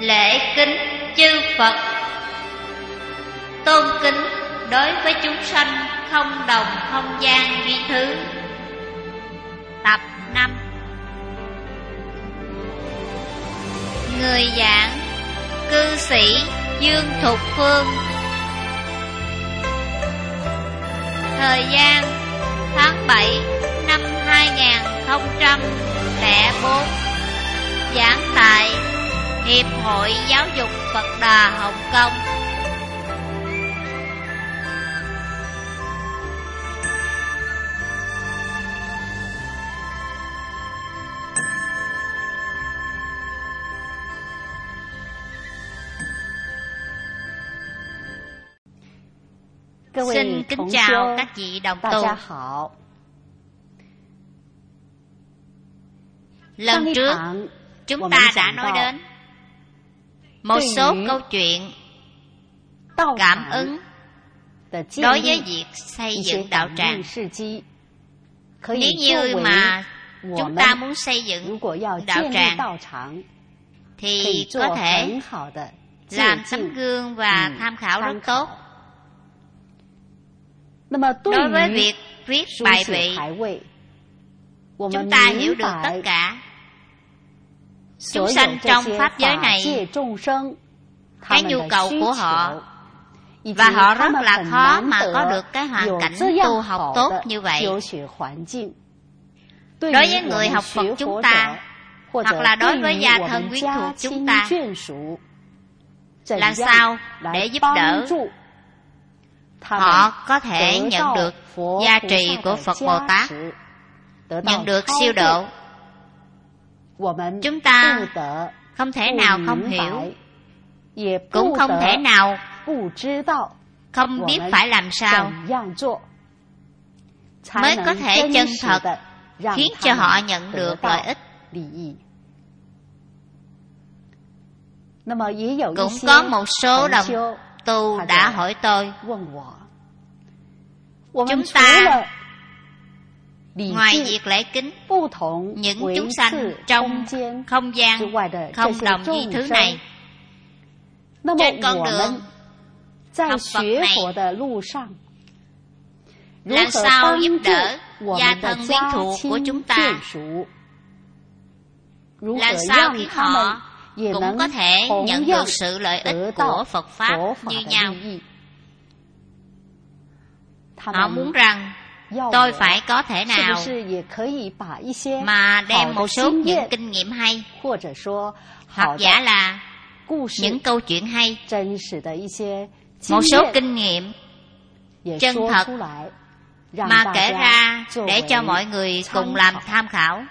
Lễ kính chư Phật. Tôn kính đối với chúng sanh không đồng không gian duy thứ. Tập 5. Người giảng cư sĩ Dương Thục Phương. Thời gian tháng 7 năm 2004. Giảng tại Hiệp hội Giáo dục Phật Đà Hồng Kông. Xin kính chào các vị đồng tu. Lần trước chúng ta đã nói đến một số câu chuyện cảm ứng đối với việc xây dựng đạo tràng. Nếu như mà chúng ta muốn xây dựng đạo tràng thì có thể làm tấm gương và tham khảo rất tốt. Đối với việc viết bài vị, chúng ta hiểu được tất cả chúng sanh trong pháp giới này, cái nhu cầu của họ, và họ rất là khó mà có được cái hoàn cảnh tu học tốt như vậy. Đối với người học Phật chúng ta, hoặc là đối với gia thân quyến thuộc chúng ta, làm sao để giúp đỡ họ có thể nhận được gia trì của Phật Bồ Tát, nhận được siêu độ? Chúng ta không thể nào không hiểu, cũng không thể nào không biết phải làm sao mới có thể chân thật khiến cho họ nhận được lợi ích. Cũng có một số đồng tu đã hỏi tôi, chúng ta ngoài việc lễ kính những chúng sanh trong không gian không đồng duy thứ này, trên con đường học Phật này, làm sao giúp đỡ gia thân quyến thuộc của chúng ta, làm sao khiến họ cũng có thể nhận được sự lợi ích của Phật Pháp như nhau. Họ muốn rằng tôi phải có thể nào mà đem một số những kinh nghiệm hay, hoặc giả là những câu chuyện hay, một số kinh nghiệm chân thật mà kể ra để cho mọi người cùng làm tham khảo.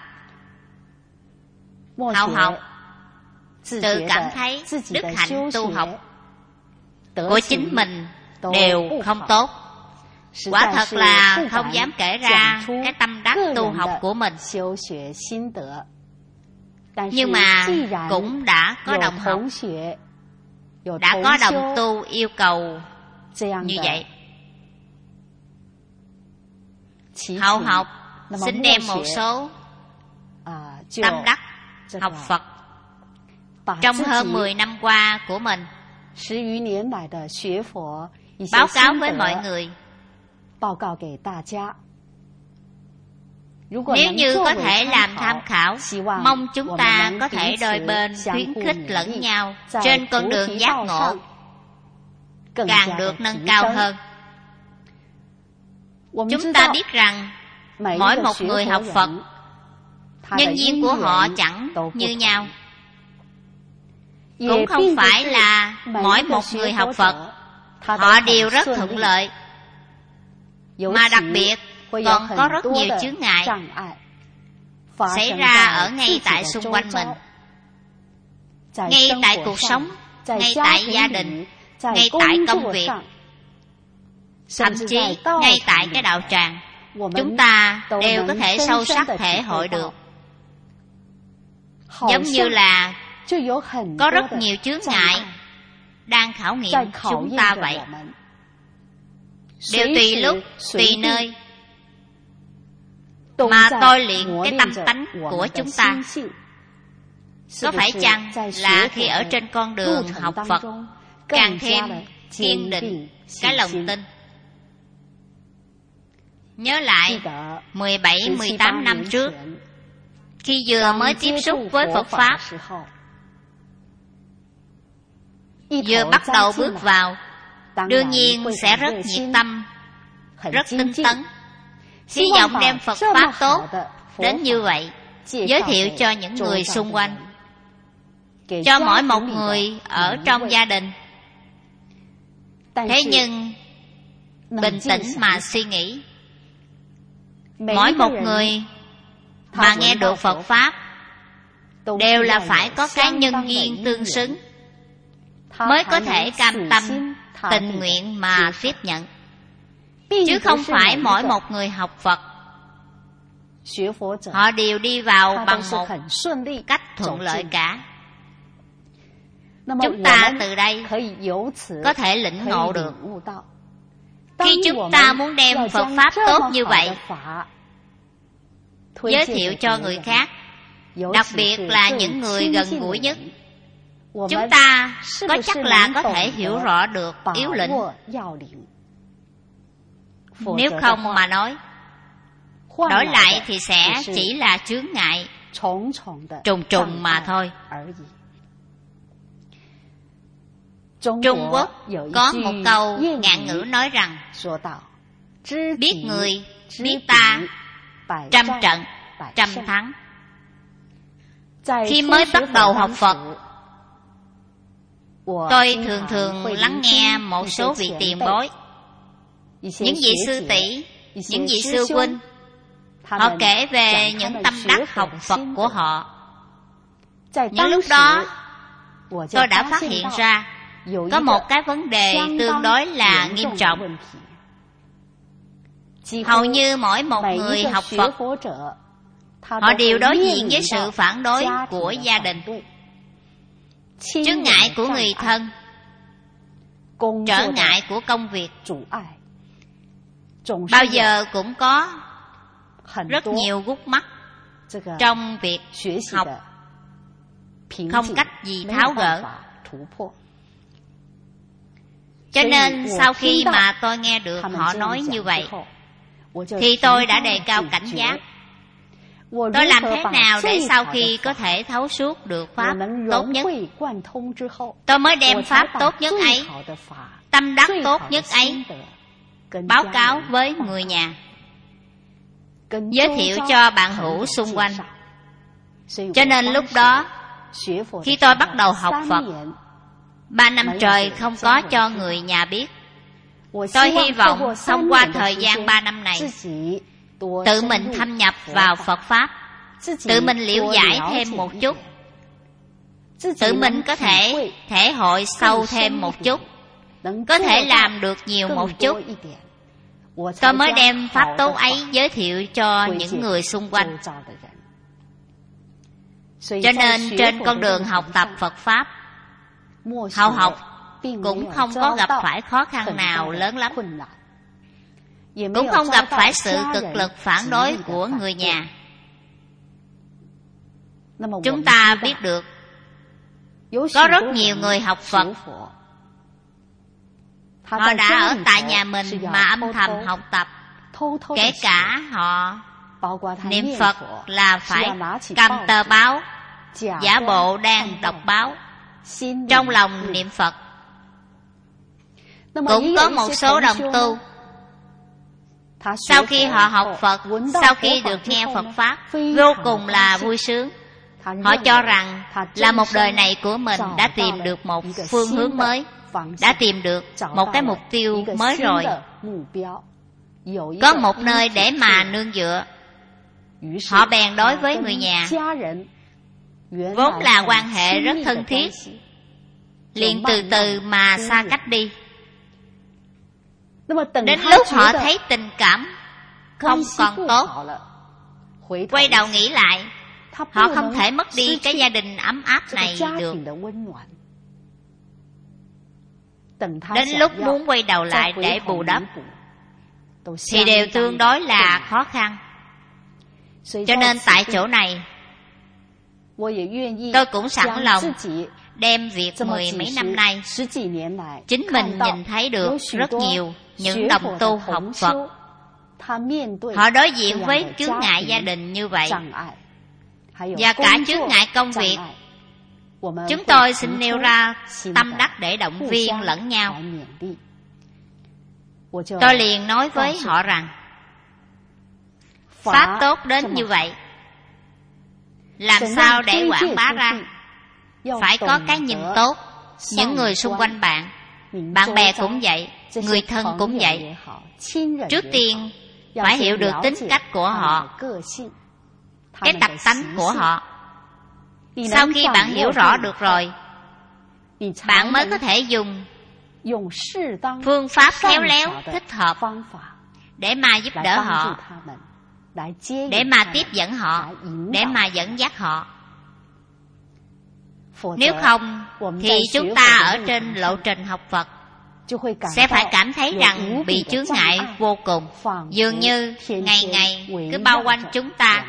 Hậu học tự cảm thấy đức hạnh tu học của chính mình đều không tốt, quả thật là không dám kể ra cái tâm đắc tu học của mình. Nhưng mà cũng đã có đồng học, đã có đồng tu yêu cầu như vậy. Hậu học xin đem một số tâm đắc học Phật trong hơn 10 năm qua của mình báo cáo với mọi người. Nếu như có thể làm tham khảo, mong chúng ta có thể đôi bên khuyến khích lẫn nhau trên con đường giác ngộ càng được nâng cao hơn. Chúng ta biết rằng mỗi một người học Phật, nhân duyên của họ chẳng như nhau. Cũng không phải là mỗi một người học Phật họ đều rất thuận lợi, mà đặc biệt còn có rất nhiều chướng ngại xảy ra ở ngay tại xung quanh mình, ngay tại cuộc sống, ngay tại gia đình, ngay tại công việc, thậm chí ngay tại cái đạo tràng. Chúng ta đều có thể sâu sắc thể hội được. Giống như là có rất nhiều chướng ngại đang khảo nghiệm chúng ta vậy. Đều tùy lúc, tùy nơi mà tôi luyện cái tâm tánh của chúng ta. Có phải chăng là khi ở trên con đường học Phật càng thêm kiên định cái lòng tin? Nhớ lại 17-18 năm trước, khi vừa mới tiếp xúc với Phật Pháp, vừa bắt đầu bước vào, đương nhiên sẽ rất nhiệt tâm, rất tinh tấn, hy vọng đem Phật Pháp tốt đến như vậy, giới thiệu cho những người xung quanh, cho mỗi một người ở trong gia đình. Thế nhưng bình tĩnh mà suy nghĩ, mỗi một người mà nghe được Phật Pháp đều là phải có cái nhân duyên tương xứng mới có thể cam tâm tình nguyện mà tiếp nhận, chứ không phải mỗi một người học Phật họ đều đi vào bằng một cách thuận lợi cả. Chúng ta từ đây có thể lĩnh ngộ được, khi chúng ta muốn đem Phật Pháp tốt như vậy giới thiệu cho người khác, đặc biệt là những người gần gũi nhất, chúng ta có chắc là có thể hiểu rõ được yếu lĩnh. Nếu không mà nói, đổi lại thì sẽ chỉ là chướng ngại trùng trùng mà thôi. Trung Quốc có một câu ngạn ngữ nói rằng: biết người, biết ta, trăm trận, trăm thắng. Khi mới bắt đầu học Phật, tôi thường lắng nghe một số vị tiền bối, những vị sư tỷ, những vị sư huynh, họ kể về những tâm đắc học Phật của họ. Những lúc đó, tôi đã phát hiện ra có một cái vấn đề tương đối là nghiêm trọng. Hầu như mỗi một người học Phật, họ đều đối diện với sự phản đối của gia đình, chướng ngại của người thân, trở ngại của công việc. Bao giờ cũng có rất nhiều gút mắt trong việc học, không cách gì tháo gỡ. Cho nên sau khi mà tôi nghe được họ nói như vậy, thì tôi đã đề cao cảnh giác. Tôi làm thế nào để sau khi có thể thấu suốt được Pháp tốt nhất, tôi mới đem Pháp tốt nhất ấy, tâm đắc tốt nhất ấy báo cáo với người nhà, giới thiệu cho bạn hữu xung quanh. Cho nên lúc đó, khi tôi bắt đầu học Phật, 3 năm trời không có cho người nhà biết. Tôi hy vọng thông qua thời gian 3 năm này, tự mình thâm nhập vào Phật Pháp, tự mình liễu giải thêm một chút, tự mình có thể thể hội sâu thêm một chút, có thể làm được nhiều một chút, tôi mới đem Pháp tốt ấy giới thiệu cho những người xung quanh. Cho nên trên con đường học tập Phật Pháp, hậu học cũng không có gặp phải khó khăn nào lớn lắm, cũng không gặp phải sự cực lực phản đối của người nhà. Chúng ta biết được có rất nhiều người học Phật, họ đã ở tại nhà mình mà âm thầm học tập, kể cả họ niệm Phật là phải cầm tờ báo, giả bộ đang đọc báo, trong lòng niệm Phật. Cũng có một số đồng tu, sau khi họ học Phật, sau khi được nghe Phật Pháp, vô cùng là vui sướng. Họ cho rằng là một đời này của mình đã tìm được một phương hướng mới, đã tìm được một cái mục tiêu mới rồi, có một nơi để mà nương dựa. Họ bèn đối với người nhà, vốn là quan hệ rất thân thiết, liền từ từ mà xa cách đi. Đến lúc họ thấy tình cảm không còn tốt, quay đầu nghĩ lại, họ không thể mất đi cái gia đình ấm áp này được. Đến lúc muốn quay đầu lại để bù đắp thì đều tương đối là khó khăn. Cho nên tại chỗ này, Tôi cũng sẵn lòng đem việc 10 mấy năm nay chính mình nhìn thấy được rất nhiều những đồng tu học Phật. Họ đối diện với chướng ngại gia đình như vậy và cả chướng ngại công việc. Chúng tôi xin nêu ra tâm đắc để động viên lẫn nhau. Tôi liền nói với họ rằng pháp tốt đến như vậy, làm sao để quảng bá ra? Phải có cái nhìn tốt. Những người xung quanh bạn, bạn bè cũng vậy, người thân cũng vậy. Trước tiên phải hiểu được tính cách của họ, cái tập tánh của họ. Sau khi bạn hiểu rõ được rồi, bạn mới có thể dùng phương pháp khéo léo, thích hợp để mà giúp đỡ họ, để mà tiếp dẫn họ, để mà dẫn dắt họ. Nếu không thì chúng ta ở trên lộ trình học Phật sẽ phải cảm thấy rằng bị chướng ngại vô cùng, dường như ngày ngày cứ bao quanh chúng ta.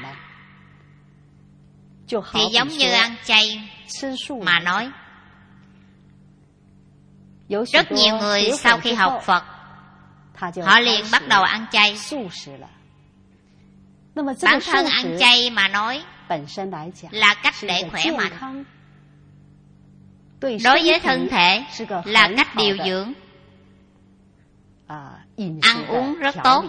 Thì giống như ăn chay mà nói, rất nhiều người sau khi học Phật họ liền bắt đầu ăn chay. Bản thân ăn chay mà nói là cách để khỏe mạnh, đối với thân thể là cách điều dưỡng, ăn uống rất tốt.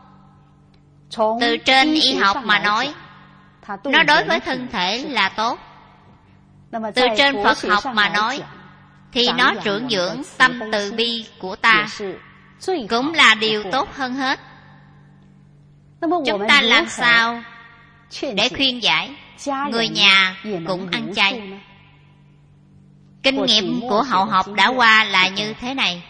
Từ trên y học mà nói, nó đối với thân thể là tốt. Từ trên Phật học mà nói, thì nó trưởng dưỡng tâm từ bi của ta, cũng là điều tốt hơn hết. Chúng ta làm sao để khuyên giải người nhà cũng ăn chay? Kinh nghiệm của hậu học đã qua là như thế này.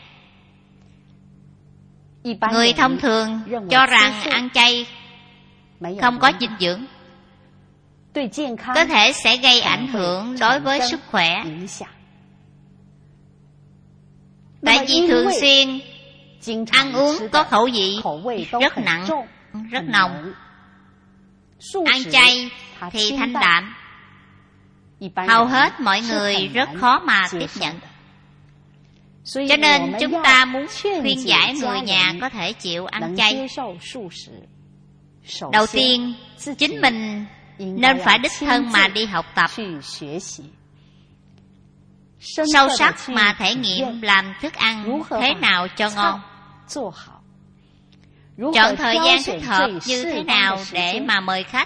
Người thông thường cho rằng ăn chay không có dinh dưỡng, có thể sẽ gây ảnh hưởng đối với sức khỏe. Tại vì thường xuyên ăn uống có khẩu vị rất nặng, rất nồng. Ăn chay thì thanh đạm, hầu hết mọi người rất khó mà tiếp nhận. Cho nên chúng ta muốn khuyên giải người nhà có thể chịu ăn chay. Đầu tiên, chính mình nên phải đích thân mà đi học tập, sâu sắc mà thể nghiệm làm thức ăn thế nào cho ngon, chọn thời gian thích hợp như thế nào để mà mời khách,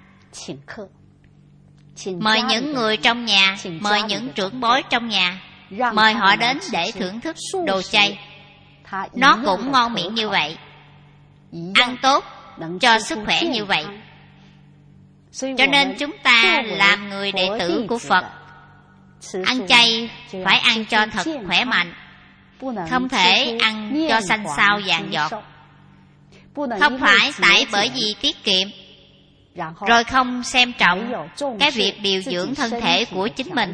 mời những người trong nhà, mời những trưởng bối trong nhà, mời họ đến để thưởng thức đồ chay. Nó cũng ngon miệng như vậy, ăn tốt cho sức khỏe như vậy. Cho nên chúng ta làm người đệ tử của Phật, ăn chay phải ăn cho thật khỏe mạnh, không thể ăn cho xanh xao vàng giọt. Không phải tại bởi vì tiết kiệm rồi không xem trọng cái việc điều dưỡng thân thể của chính mình,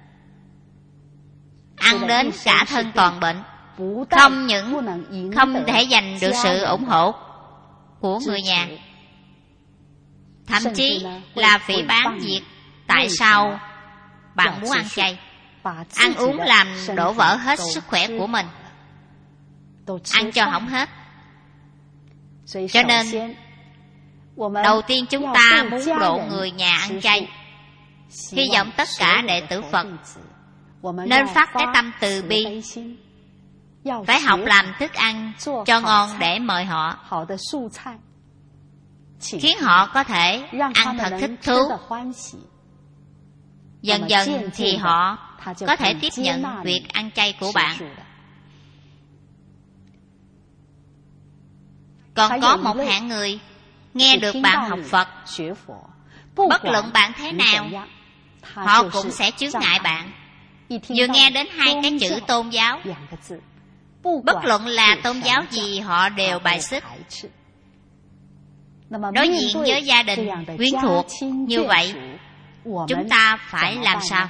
ăn đến cả thân toàn bệnh, không những không thể giành được sự ủng hộ của người nhà, thậm chí là phỉ báng việc tại sao bạn muốn ăn chay. Ăn uống làm đổ vỡ hết sức khỏe của mình, ăn cho hỏng hết. Cho nên đầu tiên chúng ta muốn độ người nhà ăn chay, hy vọng tất cả đệ tử Phật nên phát cái tâm từ bi, phải học làm thức ăn cho ngon để mời họ, khiến họ có thể ăn thật thích thú. Dần dần thì họ có thể tiếp nhận việc ăn chay của bạn. Còn có một hạng người nghe được bạn học Phật, bất luận bạn thế nào, họ cũng sẽ chướng ngại bạn. Vừa nghe đến hai cái chữ tôn giáo, bất luận là tôn giáo gì họ đều bài xích. Đối diện với gia đình, quyến thuộc như vậy, chúng ta phải làm sao?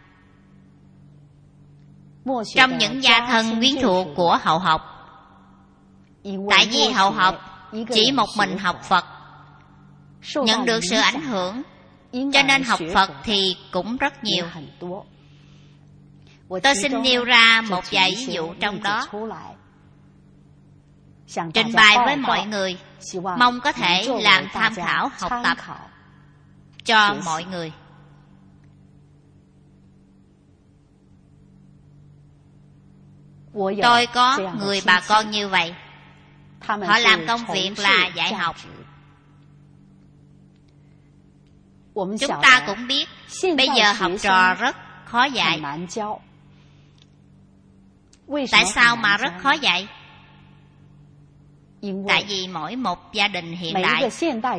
Trong những gia thân quyến thuộc của hậu học, tại vì hậu học chỉ một mình học Phật, nhận được sự ảnh hưởng cho nên học Phật thì cũng rất nhiều. Tôi xin nêu ra một vài ví dụ trong đó, trình bày với mọi người, mong có thể làm tham khảo học tập cho mọi người. Tôi có người bà con như vậy. Họ làm công việc là dạy học. Chúng ta cũng biết bây giờ học trò rất khó dạy. Tại sao mà rất khó dạy? Tại vì mỗi một gia đình hiện đại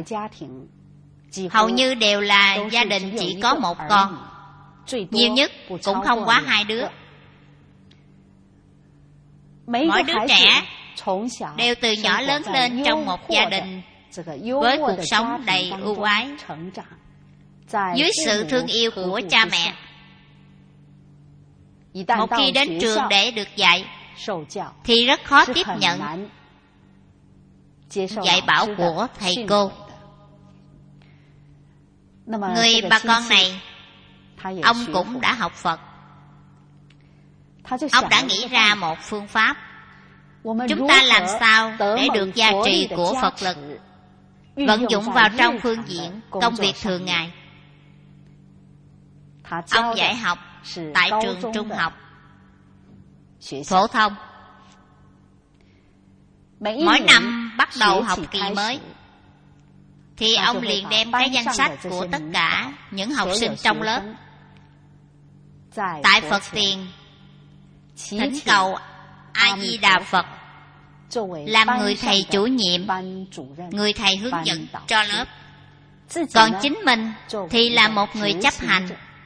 hầu như đều là gia đình chỉ có một con, nhiều nhất cũng không quá 2 đứa. Mỗi đứa trẻ đều từ nhỏ lớn lên trong một gia đình với cuộc sống đầy ưu ái, dưới sự thương yêu của cha mẹ. Một khi đến trường để được dạy thì rất khó tiếp nhận dạy bảo của thầy cô. Người bà con này, ông cũng đã học Phật. Ông đã nghĩ ra một phương pháp. Chúng ta làm sao để được gia trì của Phật lực vận dụng vào trong phương diện công việc thường ngày. Ông dạy học tại trường trung học phổ thông. Mỗi năm bắt đầu học kỳ mới thì ông liền đem cái danh sách của tất cả những học sinh trong lớp tại Phật tiền thỉnh cầu A Di Đà Phật làm người thầy chủ nhiệm, người thầy hướng dẫn cho lớp. Còn chính mình thì là một người chấp hành,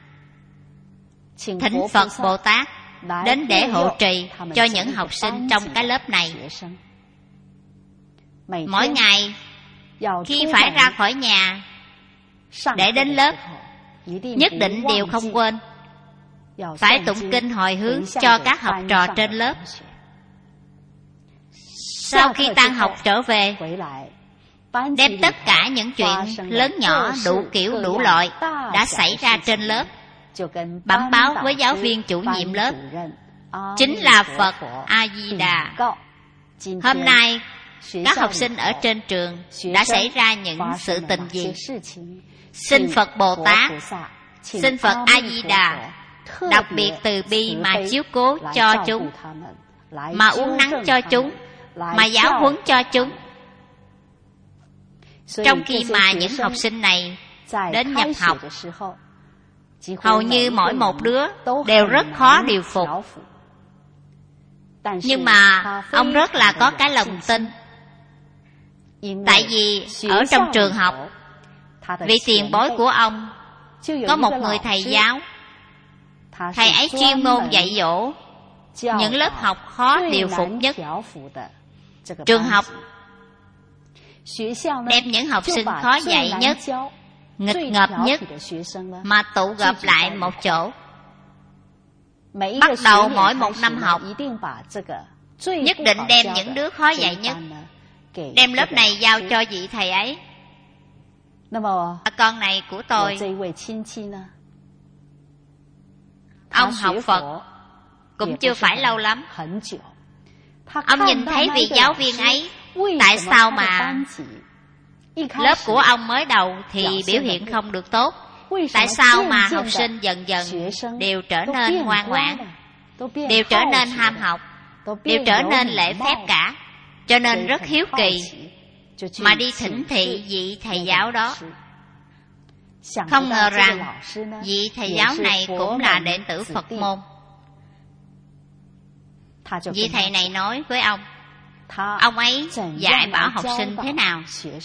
thỉnh Phật Bồ Tát đến để hộ trì cho những học sinh trong cái lớp này. Mỗi ngày khi phải ra khỏi nhà để đến lớp, nhất định đều không quên phải tụng kinh hồi hướng cho các học trò trên lớp. Sau khi tan học trở về, đem tất cả những chuyện lớn nhỏ đủ kiểu đủ loại đã xảy ra trên lớp bẩm báo với giáo viên chủ nhiệm lớp, chính là Phật A Di Đà. Hôm nay các học sinh ở trên trường đã xảy ra những sự tình gì? Xin Phật Bồ Tát, xin Phật A Di Đà đặc biệt từ bi mà chiếu cố cho chúng, mà uốn nắn cho chúng, mà giáo huấn cho chúng. Trong khi mà những học sinh này đến nhập học, hầu như mỗi một đứa đều rất khó điều phục. Nhưng mà ông rất là có cái lòng tin. Tại vì ở trong trường học, vị tiền bối của ông có một người thầy giáo. Thầy ấy chuyên môn dạy dỗ những lớp học khó điều phục nhất. Trường học đem những học sinh khó dạy nhất, nghịch ngợp nhất mà tụ gặp lại một chỗ. Bắt đầu mỗi một năm học, nhất định đem những đứa khó dạy nhất, đem lớp này giao cho vị thầy ấy. Con này của tôi, ông học Phật cũng chưa phải lâu lắm. Ông nhìn thấy vị giáo viên ấy, tại sao mà lớp của ông mới đầu thì biểu hiện không được tốt? Tại sao mà học sinh dần dần đều trở nên ngoan ngoãn, đều trở nên ham học, đều trở nên lễ phép cả? Cho nên rất hiếu kỳ mà đi thỉnh thị vị thầy giáo đó. Không ngờ rằng vị thầy giáo này cũng là đệ tử Phật môn. Vị thầy này nói với ông ấy dạy bảo học sinh thế nào.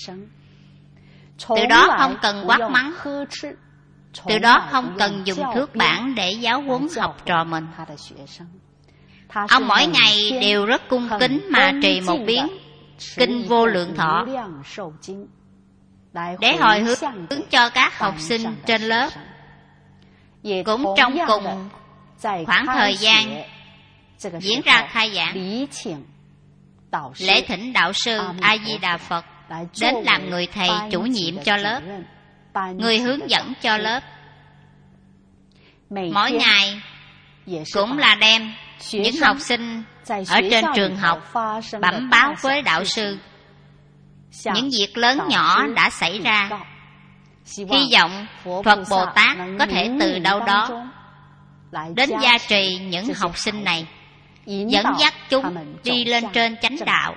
Từ đó không cần quát mắng, từ đó không cần dùng thước bản để giáo huấn học trò mình. Ông mỗi ngày đều rất cung kính mà trì một biến Kinh Vô Lượng Thọ để hồi hướng cho các học sinh trên lớp. Cũng trong cùng khoảng thời gian diễn ra khai giảng, lễ thỉnh đạo sư A Di Đà Phật đến làm người thầy chủ nhiệm cho lớp. người hướng dẫn cho lớp. Mỗi ngày cũng là đem những học sinh ở trên trường học bẩm báo với đạo sư những việc lớn nhỏ đã xảy ra. Hy vọng Phật Bồ Tát có thể từ đâu đó đến gia trì những học sinh này, dẫn dắt chúng đi lên trên chánh đạo.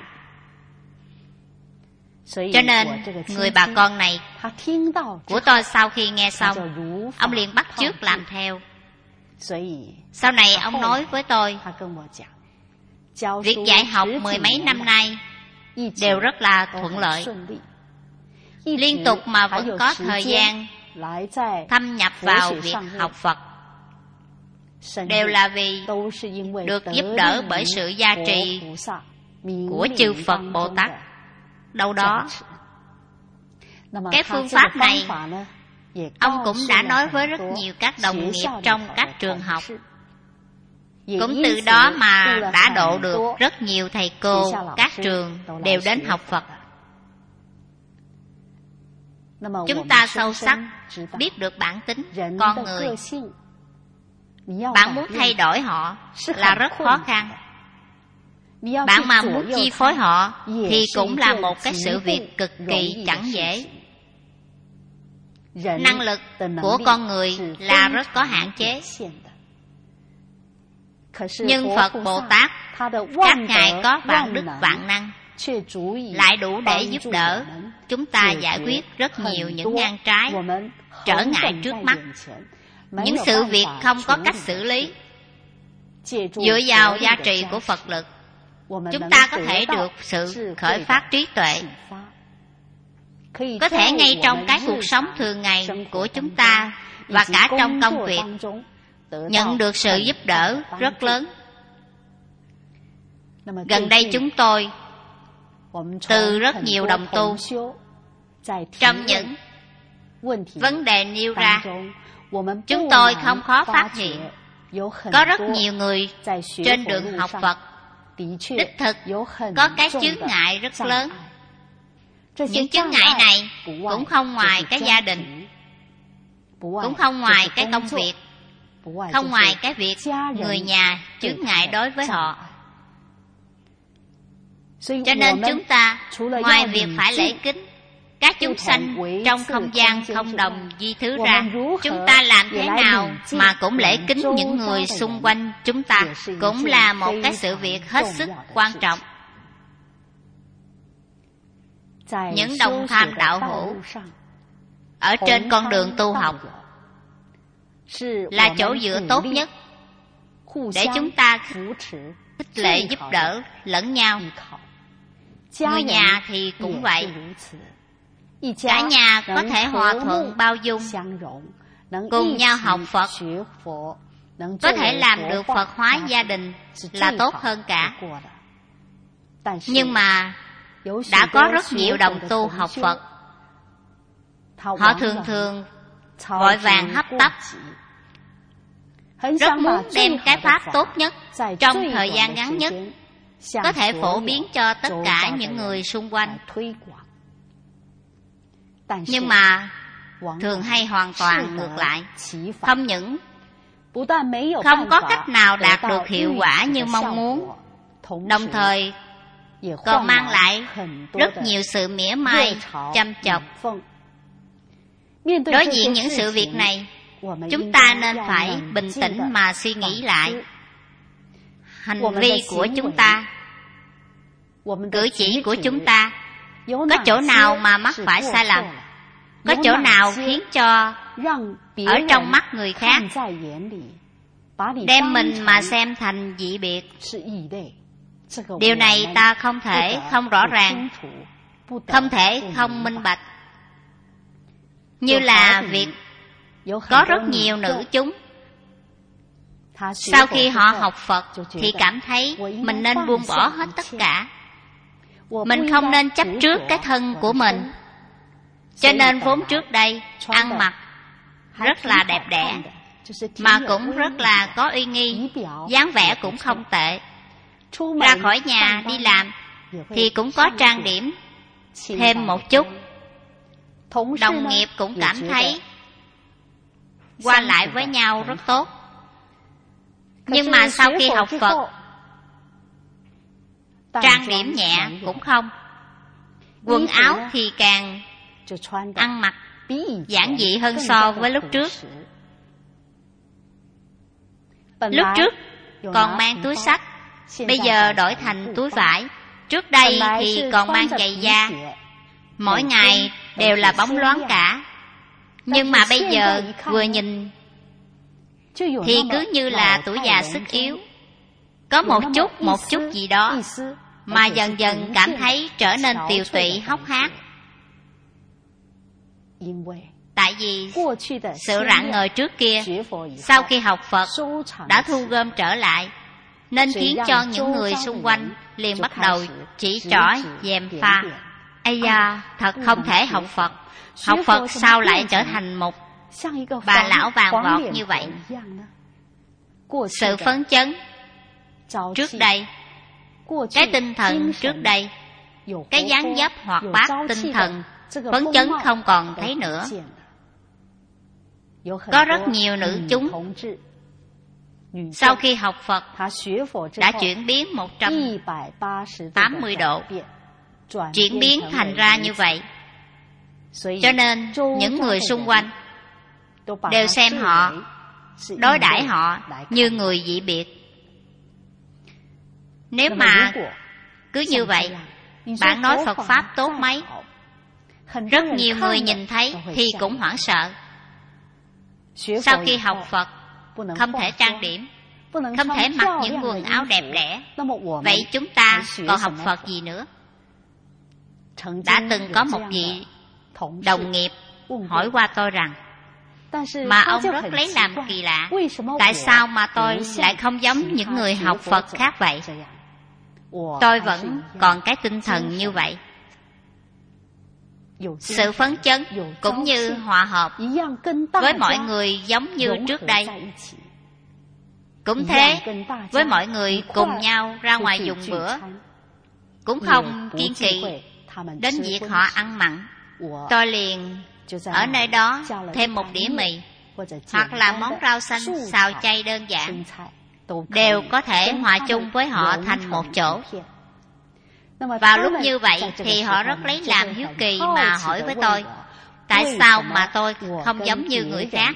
Cho nên người bà con này của tôi sau khi nghe xong, ông liền bắt chước làm theo. Sau này ông nói với tôi, việc dạy học mười mấy năm nay đều rất là thuận lợi, liên tục mà vẫn có thời gian thâm nhập vào việc học Phật, đều là vì được giúp đỡ bởi sự gia trì của chư Phật Bồ Tát đâu đó. Cái phương pháp này ông cũng đã nói với rất nhiều các đồng nghiệp trong các trường học, cũng từ đó mà đã độ được rất nhiều thầy cô các trường đều đến học Phật. Chúng ta sâu sắc biết được bản tính con người. Bạn muốn thay đổi họ là rất khó khăn. Bạn mà muốn chi phối họ thì cũng là một cái sự việc cực kỳ chẳng dễ. Năng lực của con người là rất có hạn chế. Nhưng Phật Bồ Tát, các ngài có vạn đức vạn năng, lại đủ để giúp đỡ chúng ta giải quyết rất nhiều những ngang trái, trở ngại trước mắt, những sự việc không có cách xử lý. Dựa vào gia trì của Phật lực, chúng ta có thể được sự khởi phát trí tuệ, có thể ngay trong cái cuộc sống thường ngày của chúng ta và cả trong công việc nhận được sự giúp đỡ rất lớn. Gần đây chúng tôi từ rất nhiều đồng tu trong những vấn đề nêu ra, chúng tôi không khó phát hiện có rất nhiều người trên đường học Phật đích thực có cái chướng ngại rất lớn. Những chướng ngại này cũng không ngoài cái gia đình, cũng không ngoài cái công việc, không ngoài cái việc người nhà chướng ngại đối với họ. Cho nên chúng ta ngoài việc phải lễ kính các chúng sanh trong không gian không đồng duy thứ ra, chúng ta làm thế nào mà cũng lễ kính những người xung quanh chúng ta cũng là một cái sự việc hết sức quan trọng. Những đồng tham đạo hữu ở trên con đường tu học là chỗ dựa tốt nhất để chúng ta khích lệ giúp đỡ lẫn nhau. Người nhà thì cũng vậy. Cả nhà có thể hòa thuận bao dung, cùng nhau học Phật, có thể làm được Phật hóa gia đình là tốt hơn cả. Nhưng mà đã có rất nhiều đồng tu học Phật, họ thường vội vàng hấp tấp, rất muốn đem cái pháp tốt nhất trong thời gian ngắn nhất có thể phổ biến cho tất cả những người xung quanh. Nhưng mà thường hay hoàn toàn ngược lại, không những không có cách nào đạt được hiệu quả như mong muốn, đồng thời còn mang lại rất nhiều sự mỉa mai, châm chọc. Đối diện những sự việc này, chúng ta nên phải bình tĩnh mà suy nghĩ lại. Hành vi của chúng ta, cử chỉ của chúng ta, có chỗ nào mà mắc phải sai lầm, có chỗ nào khiến cho ở trong mắt người khác đem mình mà xem thành dị biệt. Điều này ta không thể không rõ ràng, không thể không minh bạch. Như là việc có rất nhiều nữ chúng sau khi họ học Phật thì cảm thấy mình nên buông bỏ hết tất cả, mình không nên chấp trước cái thân của mình, cho nên vốn trước đây ăn mặc rất là đẹp đẽ, mà cũng rất là có uy nghi, dáng vẻ cũng không tệ. Ra khỏi nhà đi làm thì cũng có trang điểm thêm một chút. Đồng nghiệp cũng cảm thấy qua lại với nhau rất tốt. Nhưng mà sau khi học Phật, trang điểm nhẹ cũng không. Quần áo thì càng ăn mặc giản dị hơn so với lúc trước. Lúc trước còn mang túi xách, bây giờ đổi thành túi vải. Trước đây thì còn mang giày da, mỗi ngày đều là bóng loáng cả. Nhưng mà bây giờ vừa nhìn thì cứ như là tuổi già sức yếu. Có một chút gì đó mà dần dần cảm thấy trở nên tiều tụy hốc hác. Tại vì sự rạng ngời trước kia, sau khi học Phật đã thu gom trở lại, nên khiến cho những người xung quanh liền bắt đầu chỉ trỏ gièm pha. Ây da, thật không thể học Phật. Học Phật sao lại trở thành một bà lão vàng vọt như vậy? Sự phấn chấn trước đây, cái tinh thần trước đây, cái dáng dấp hoạt bát tinh thần phấn chấn không còn thấy nữa. Có rất nhiều nữ chúng sau khi học Phật đã chuyển biến 180 độ, chuyển biến thành ra như vậy. Cho nên những người xung quanh đều xem họ, đối đãi họ như người dị biệt. Nếu mà cứ như vậy, bạn nói Phật Pháp tốt mấy? Rất nhiều người nhìn thấy thì cũng hoảng sợ. Sau khi học Phật, không thể trang điểm, không thể mặc những quần áo đẹp đẽ. Vậy chúng ta còn học Phật gì nữa? Đã từng có một vị đồng nghiệp hỏi qua tôi rằng, mà ông rất lấy làm kỳ lạ, tại sao mà tôi lại không giống những người học Phật khác vậy? Tôi vẫn còn cái tinh thần như vậy, sự phấn chấn cũng như hòa hợp với mọi người giống như trước đây. Cũng thế, với mọi người cùng nhau ra ngoài dùng bữa, cũng không kiêng kỵ đến việc họ ăn mặn. Tôi liền ở nơi đó thêm một đĩa mì, hoặc là món rau xanh xào chay đơn giản, đều có thể hòa chung với họ thành một chỗ. Vào lúc như vậy thì họ rất lấy làm hiếu kỳ mà hỏi với tôi, tại sao mà tôi không giống như người khác,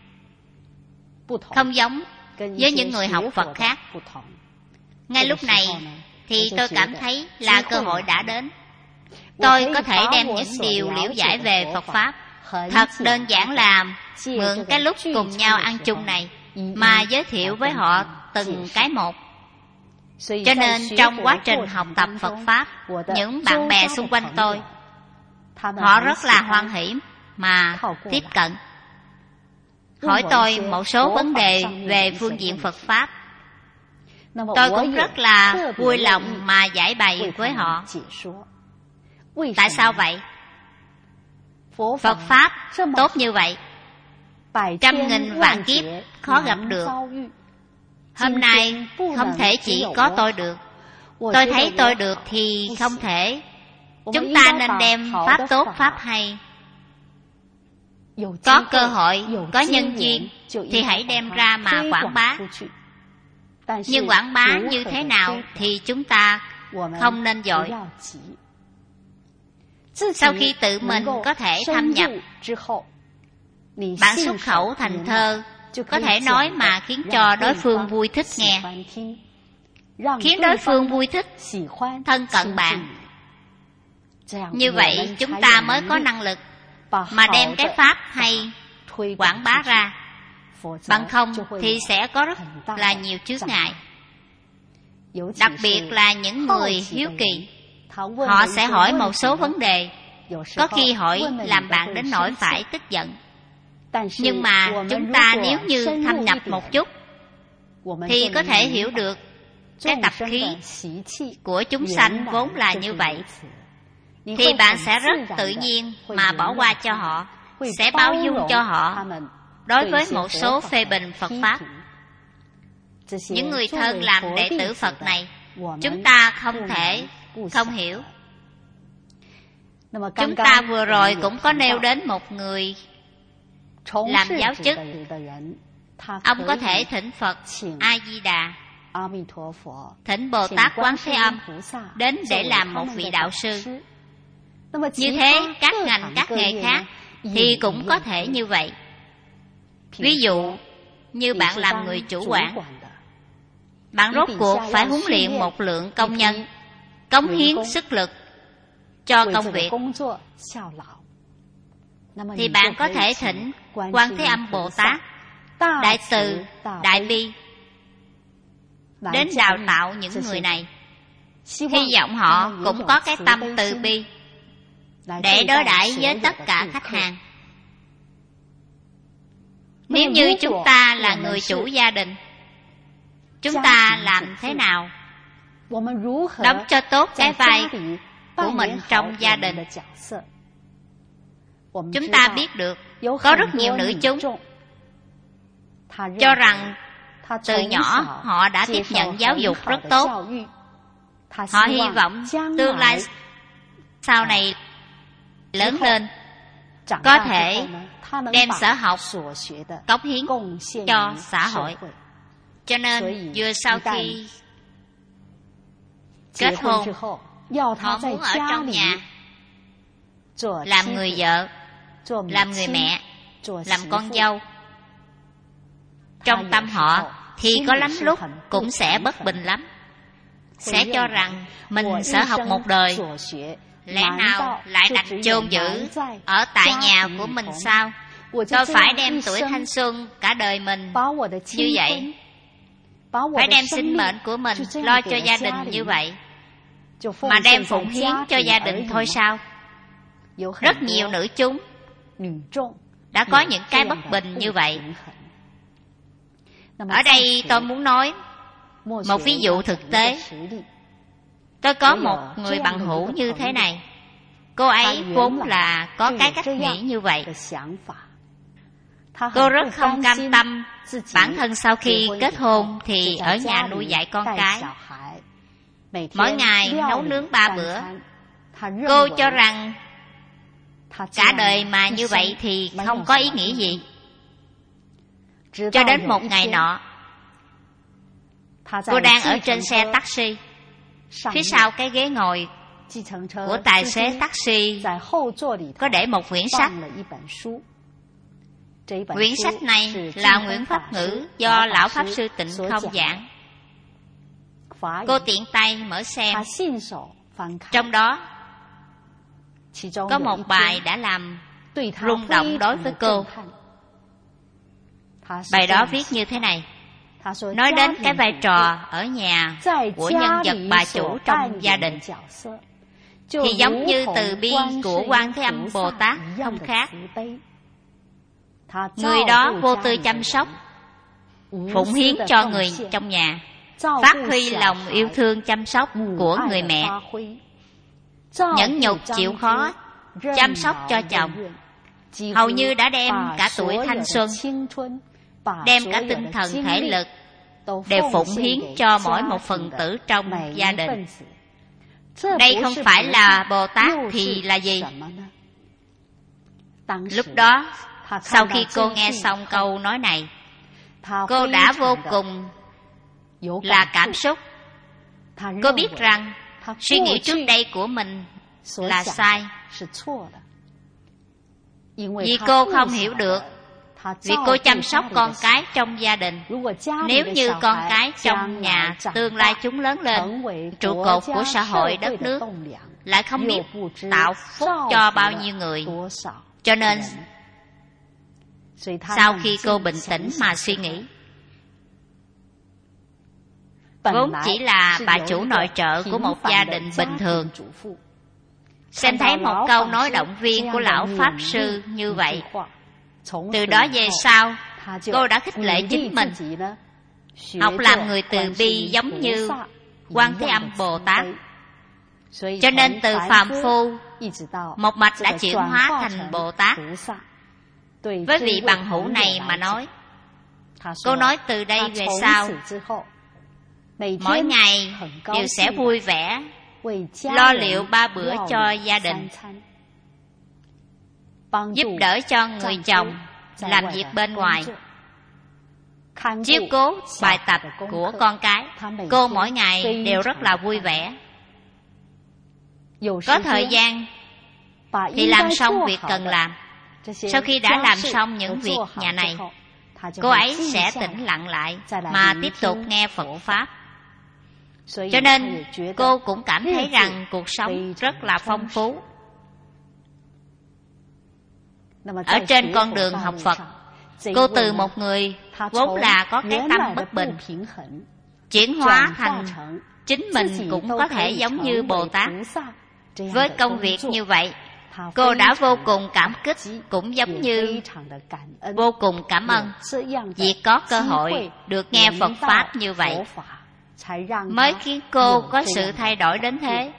không giống với những người học Phật khác. Ngay lúc này thì tôi cảm thấy là cơ hội đã đến. Tôi có thể đem những điều liễu giải về Phật Pháp thật đơn giản là mượn cái lúc cùng nhau ăn chung này mà giới thiệu với họ từng cái một. Cho nên trong quá trình học tập Phật Pháp, những bạn bè xung quanh tôi, họ rất là hoan hỉ mà tiếp cận, hỏi tôi một số vấn đề về phương diện Phật Pháp. Tôi cũng rất là vui lòng mà giải bày với họ. Tại sao vậy? Phật Pháp tốt như vậy, trăm nghìn vạn kiếp khó gặp được. Hôm nay không thể chỉ có tôi được. Tôi thấy tôi được thì không thể. Chúng ta nên đem Pháp tốt, Pháp hay. Có cơ hội, có nhân duyên thì hãy đem ra mà quảng bá. Nhưng quảng bá như thế nào thì chúng ta không nên vội. Sau khi tự mình có thể thâm nhập, bạn xuất khẩu thành thơ, có thể nói mà khiến cho đối phương vui thích nghe, khiến đối phương vui thích, thân cận bạn. Như vậy chúng ta mới có năng lực mà đem cái Pháp hay quảng bá ra. Bằng không thì sẽ có rất là nhiều chướng ngại. Đặc biệt là những người hiếu kỳ, họ sẽ hỏi một số vấn đề, có khi hỏi làm bạn đến nỗi phải tức giận. Nhưng mà chúng ta nếu như thâm nhập một chút thì có thể hiểu được cái tập khí của chúng sanh vốn là như vậy, thì bạn sẽ rất tự nhiên mà bỏ qua cho họ, sẽ bao dung cho họ đối với một số phê bình Phật Pháp. Những người thân làm đệ tử Phật này, chúng ta không thể không hiểu. Chúng ta vừa rồi cũng có nêu đến một người làm giáo chức. Ông có thể thỉnh Phật A-di-đà, thỉnh Bồ Tát Quán Thế Âm đến để làm một vị đạo sư. Như thế các ngành các nghề khác thì cũng có thể như vậy. Ví dụ như bạn làm người chủ quản, bạn rốt cuộc phải huấn luyện một lượng công nhân, cống hiến sức lực cho công việc, thì bạn có thể thỉnh Quan Thế Âm Bồ Tát, Đại Từ, Đại Bi đến đào tạo những người này. Hy vọng họ cũng có cái tâm từ bi để đối đãi với tất cả khách hàng. Nếu như chúng ta là người chủ gia đình, chúng ta làm thế nào đóng cho tốt cái vai của mình trong gia đình? Chúng ta biết được có rất nhiều nữ chúng cho rằng từ nhỏ họ đã tiếp nhận giáo dục rất tốt. Họ hy vọng tương lai sau này lớn lên có thể đem sở học cống hiến cho xã hội. Cho nên vừa sau khi kết hôn, họ muốn ở trong nhà làm người vợ, làm người mẹ, làm con dâu. Trong tâm họ thì có lắm lúc cũng sẽ bất bình lắm, sẽ cho rằng mình sở học một đời, lẽ nào lại đành chôn giữ ở tại nhà của mình sao? Tôi phải đem tuổi thanh xuân cả đời mình như vậy, phải đem sinh mệnh của mình lo cho gia đình như vậy, mà đem phụng hiến cho gia đình thôi sao? Rất nhiều nữ chúng đã có những cái bất bình như vậy. Ở đây tôi muốn nói một ví dụ thực tế. Tôi có một người bằng hữu như thế này. Cô ấy vốn là có cái cách nghĩ như vậy. Cô rất không cam tâm bản thân sau khi kết hôn thì ở nhà nuôi dạy con cái, mỗi ngày nấu nướng 3 bữa. Cô cho rằng cả đời mà như vậy thì không có ý nghĩa gì. Cho đến một ngày nọ, cô đang ở trên xe taxi, phía sau cái ghế ngồi của tài xế taxi có để một quyển sách. Quyển sách này là quyển pháp ngữ do lão pháp sư Tịnh Không giảng. Cô tiện tay mở xem. Trong đó có một bài đã làm rung động đối với cô. Bài đó viết như thế này, nói đến cái vai trò ở nhà của nhân vật bà chủ trong gia đình, thì giống như từ bi của Quan Thế Âm Bồ Tát không khác. Người đó vô tư chăm sóc, phụng hiến cho người trong nhà, phát huy lòng yêu thương chăm sóc của người mẹ, nhẫn nhục chịu khó chăm sóc cho chồng, hầu như đã đem cả tuổi thanh xuân, đem cả tinh thần thể lực đều phụng hiến cho mỗi một phần tử trong gia đình. Đây không phải là Bồ Tát thì là gì? Lúc đó, sau khi cô nghe xong câu nói này, cô đã vô cùng là cảm xúc. Cô biết rằng suy nghĩ trước đây của mình là sai, vì cô không hiểu được. Vì cô chăm sóc con cái trong gia đình. Nếu như con cái trong nhà tương lai chúng lớn lên, trụ cột của xã hội đất nước, lại không biết tạo phúc cho bao nhiêu người. Cho nên sau khi cô bình tĩnh mà suy nghĩ, vốn chỉ là bà chủ nội trợ của một gia đình bình thường, xem thấy một câu nói động viên của lão pháp sư như vậy, từ đó về sau cô đã khích lệ chính mình học làm người từ bi giống như Quan Thế Âm Bồ Tát. Cho nên từ phàm phu một mạch đã chuyển hóa thành Bồ Tát. Với vị bằng hữu này mà nói, cô nói từ đây về sau mỗi ngày đều sẽ vui vẻ lo liệu 3 bữa cho gia đình, giúp đỡ cho người chồng làm việc bên ngoài, chiếu cố bài tập của con cái. Cô mỗi ngày đều rất là vui vẻ. Có thời gian thì làm xong việc cần làm. Sau khi đã làm xong những việc nhà này, cô ấy sẽ tĩnh lặng lại mà tiếp tục nghe Phật Pháp. Cho nên cô cũng cảm thấy rằng cuộc sống rất là phong phú. Ở trên con đường học Phật, cô từ một người vốn là có cái tâm bất bình, chuyển hóa thành chính mình cũng có thể giống như Bồ Tát. Với công việc như vậy, cô đã vô cùng cảm kích, cũng giống như vô cùng cảm ơn vì có cơ hội được nghe Phật Pháp như vậy, mới khiến cô có sự thay đổi đến thế.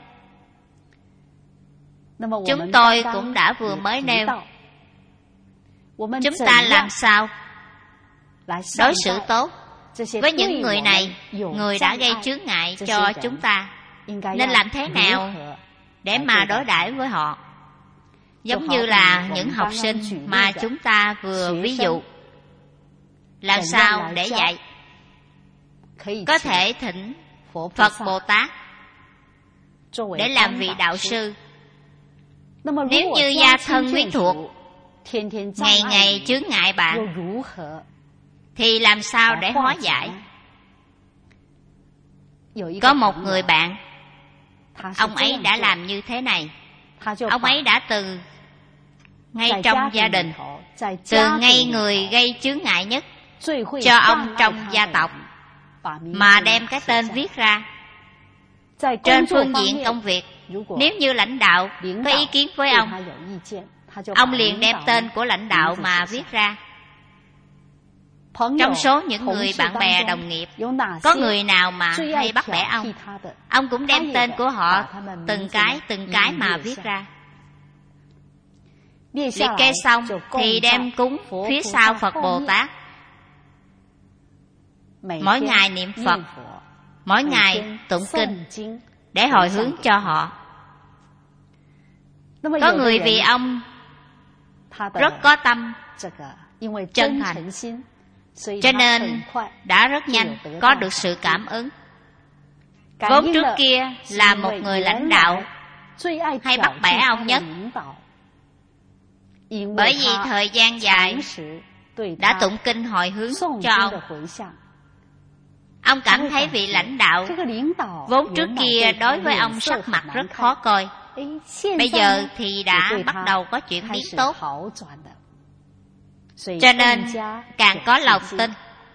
Chúng tôi cũng đã vừa mới nêu, chúng ta làm sao đối xử tốt với những người này, người đã gây chướng ngại cho chúng ta, nên làm thế nào để mà đối đãi với họ. Giống như là những học sinh mà chúng ta vừa ví dụ, làm sao để dạy, có thể thỉnh Phật Bồ Tát để làm vị đạo sư. Nếu như gia thân quyến thuộc ngày ngày chướng ngại bạn, thì làm sao để hóa giải? Có một người bạn, ông ấy đã làm như thế này. Ông ấy đã từ ngay trong gia đình, từ ngay người gây chướng ngại nhất cho ông trong gia tộc, mà đem cái tên viết ra. Trên phương diện công việc, nếu như lãnh đạo có ý kiến với ông liền đem tên của lãnh đạo mà viết ra. Trong số những người bạn bè đồng nghiệp, có người nào mà hay bắt bẻ ông cũng đem tên của họ từng cái mà viết ra. Liệt kê xong thì đem cúng phía sau Phật Bồ Tát. Mỗi ngày niệm Phật, mỗi ngày tụng kinh để hồi hướng cho họ. Có người vì ông rất có tâm chân thành, cho nên đã rất nhanh có được sự cảm ứng. Vốn trước kia là một người lãnh đạo hay bắt bẻ ông nhất, bởi vì thời gian dài đã tụng kinh hồi hướng cho ông. Ông cảm thấy vị lãnh đạo vốn trước kia đối với ông sắc mặt rất khó coi, bây giờ thì đã bắt đầu có chuyển biến tốt, cho nên càng có lòng tin.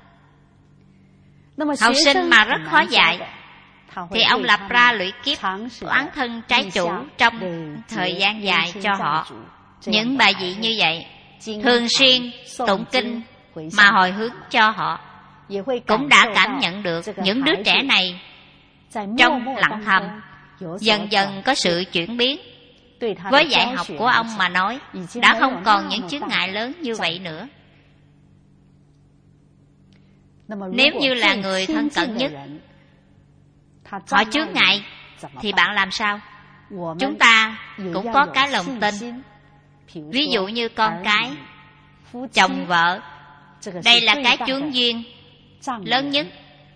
Học sinh mà rất khó dạy thì ông lập ra lũy kiếp oán thân trái chủ trong thời gian dài cho họ. Những bài vị như vậy thường xuyên tụng kinh mà hồi hướng cho họ, cũng đã cảm nhận được những đứa trẻ này trong lặng thầm dần dần có sự chuyển biến. Với dạy học của ông mà nói, đã không còn những chướng ngại lớn như vậy nữa. Nếu như là người thân cận nhất họ chướng ngại thì bạn làm sao? Chúng ta cũng có cái lòng tin. Ví dụ như con cái, chồng vợ, đây là cái chướng duyên lớn nhất.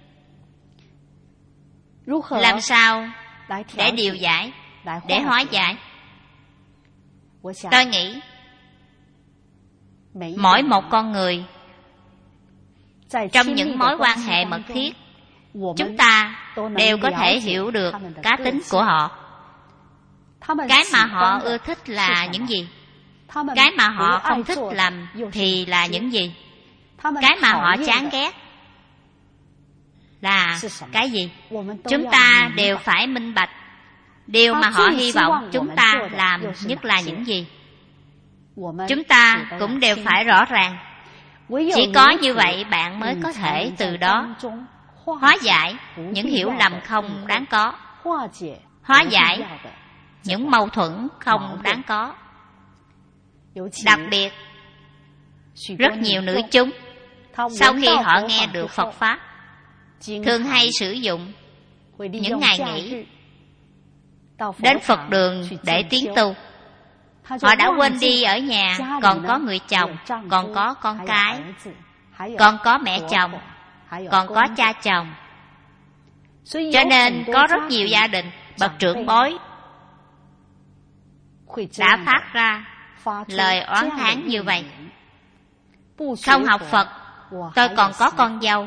Làm sao để điều giải, để hóa giải? Tôi nghĩ mỗi một con người trong những mối quan hệ mật thiết, chúng ta đều có thể hiểu được cá tính của họ. Cái mà họ ưa thích là những gì? Cái mà họ không thích làm thì là những gì? Cái mà họ chán ghét là cái gì? Chúng ta đều phải minh bạch. Điều mà họ hy vọng chúng ta làm nhất là những gì? Chúng ta cũng đều phải rõ ràng. Chỉ có như vậy bạn mới có thể từ đó hóa giải những hiểu lầm không đáng có, hóa giải những mâu thuẫn không đáng có. Đặc biệt, rất nhiều nữ chúng sau khi họ nghe được Phật Pháp thường hay sử dụng những ngày nghỉ đến Phật đường để tiến tu. Họ đã quên đi ở nhà còn có người chồng, còn có con cái, còn có mẹ chồng, còn có cha chồng. Cho nên có rất nhiều gia đình bậc trưởng bối đã phát ra lời oán thán như vậy. Không học Phật, tôi còn có con dâu.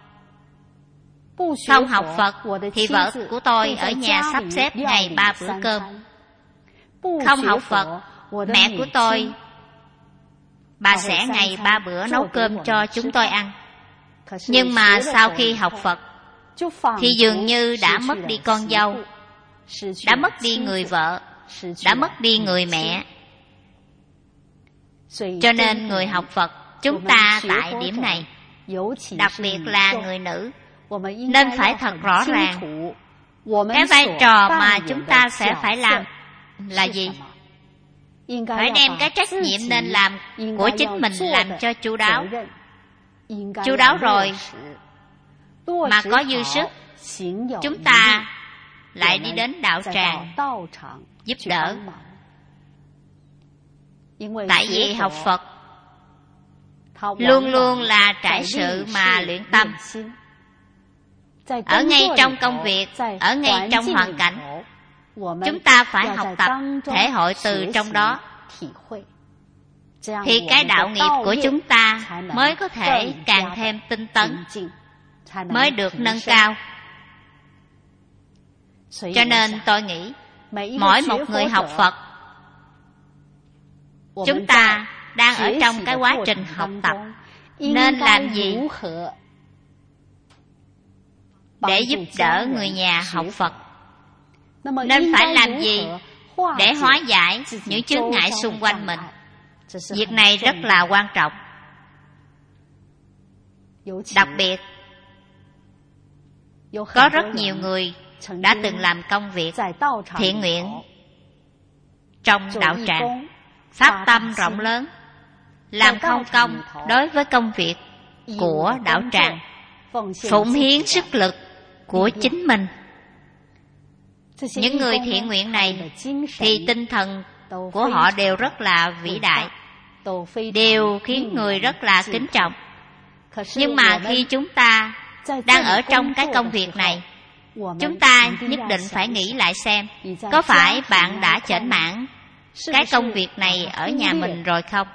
Không học Phật thì vợ của tôi ở nhà sắp xếp ngày 3 bữa cơm. Không học Phật, mẹ của tôi, bà sẽ ngày 3 bữa nấu cơm cho chúng tôi ăn. Nhưng mà sau khi học Phật thì dường như đã mất đi con dâu, đã mất đi người vợ, đã mất đi người mẹ. Cho nên người học Phật, chúng ta tại điểm này, đặc biệt là người nữ, nên phải thật rõ ràng cái vai trò mà chúng ta sẽ phải làm là gì. Phải đem cái trách nhiệm nên làm của chính mình làm cho chu đáo. Chu đáo rồi mà có dư sức, chúng ta lại đi đến đạo tràng giúp đỡ. Tại vì học Phật luôn luôn là trải sự mà luyện tâm. Ở ngay trong công việc, ở ngay trong hoàn cảnh, chúng ta phải học tập, thể hội từ trong đó, thì cái đạo nghiệp của chúng ta mới có thể càng thêm tinh tấn, mới được nâng cao. Cho nên tôi nghĩ mỗi một người học Phật, chúng ta đang ở trong cái quá trình học tập, nên làm gì để giúp đỡ người nhà học Phật, nên phải làm gì để hóa giải những chướng ngại xung quanh mình. Việc này rất là quan trọng. Đặc biệt có rất nhiều người đã từng làm công việc thiện nguyện trong đạo tràng, phát tâm rộng lớn, làm không công đối với công việc của đạo tràng, phụng hiến sức lực của chính mình. Những người thiện nguyện này thì tinh thần của họ đều rất là vĩ đại, đều khiến người rất là kính trọng. Nhưng mà khi chúng ta đang ở trong cái công việc này, chúng ta nhất định phải nghĩ lại xem, có phải bạn đã chểnh mãn cái công việc này ở nhà mình rồi không?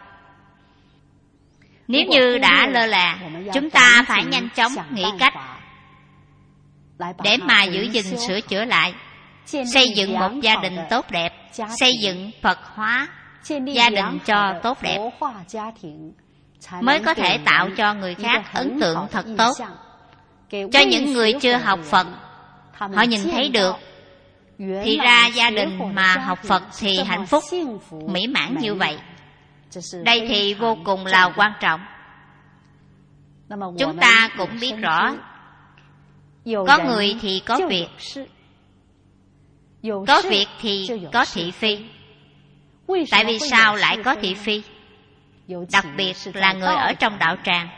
Nếu như đã lơ là, chúng ta phải nhanh chóng nghĩ cách để mà giữ gìn sửa chữa lại, xây dựng một gia đình tốt đẹp, xây dựng Phật hóa gia đình cho tốt đẹp, mới có thể tạo cho người khác ấn tượng thật tốt. Cho những người chưa học Phật, họ nhìn thấy được, thì ra gia đình mà học Phật thì hạnh phúc, mỹ mãn như vậy. Đây thì vô cùng là quan trọng. Chúng ta cũng biết rõ, có người thì có việc, có việc thì có thị phi. Tại vì sao lại có thị phi? Đặc biệt là người ở trong đạo tràng.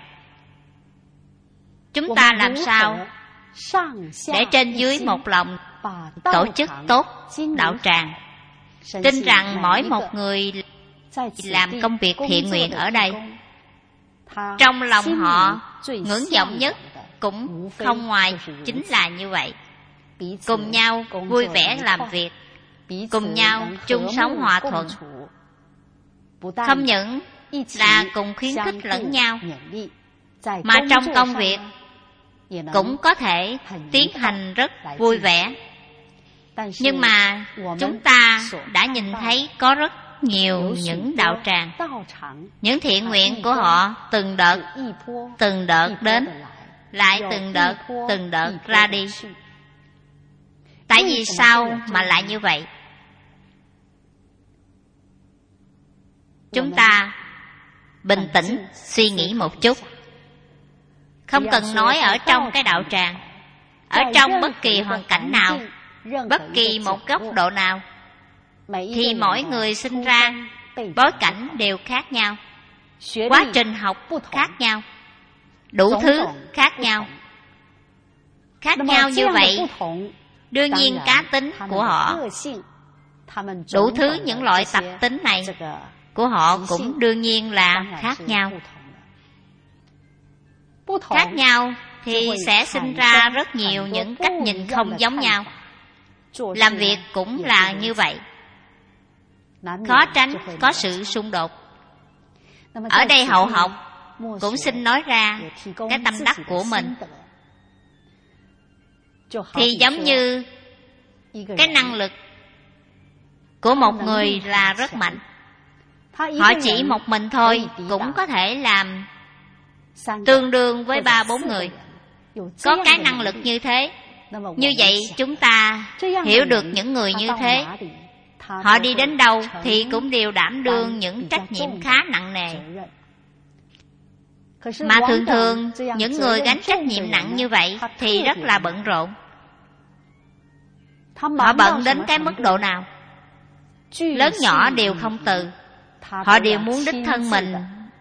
Chúng ta làm sao để trên dưới một lòng tổ chức tốt đạo tràng, tin rằng mỗi một người làm công việc thiện nguyện ở đây, trong lòng họ ngưỡng vọng nhất cũng không ngoài chính là như vậy. Cùng nhau vui vẻ làm việc, cùng nhau chung sống hòa thuận. Không những là cùng khuyến khích lẫn nhau, mà trong công việc cũng có thể tiến hành rất vui vẻ. Nhưng mà chúng ta đã nhìn thấy có rất nhiều những đạo tràng, những thiện nguyện của họ từng đợt đến, lại từng đợt ra đi. Tại vì sao mà lại như vậy? Chúng ta bình tĩnh suy nghĩ một chút. Không cần nói ở trong cái đạo tràng, ở trong bất kỳ hoàn cảnh nào, bất kỳ một góc độ nào, thì mỗi người sinh ra bối cảnh đều khác nhau, quá trình học khác nhau, đủ thứ khác nhau. Khác nhau như vậy, đương nhiên cá tính của họ Đủ thứ những loại tập tính này của họ cũng đương nhiên là khác nhau. Khác nhau thì sẽ sinh ra rất nhiều những cách nhìn không giống nhau. Làm việc cũng là như vậy, khó tránh có sự xung đột. Ở đây hậu học cũng xin nói ra cái tâm đắc của mình. Thì giống như cái năng lực của một người là rất mạnh. Họ chỉ một mình thôi cũng có thể làm tương đương với 3-4 người. Có cái năng lực như thế. Như vậy chúng ta hiểu được những người như thế, họ đi đến đâu thì cũng đều đảm đương những trách nhiệm khá nặng nề. Mà thường thường những người gánh trách nhiệm nặng như vậy thì rất là bận rộn. Họ bận đến cái mức độ nào? Lớn nhỏ đều không từ. Họ đều muốn đích thân mình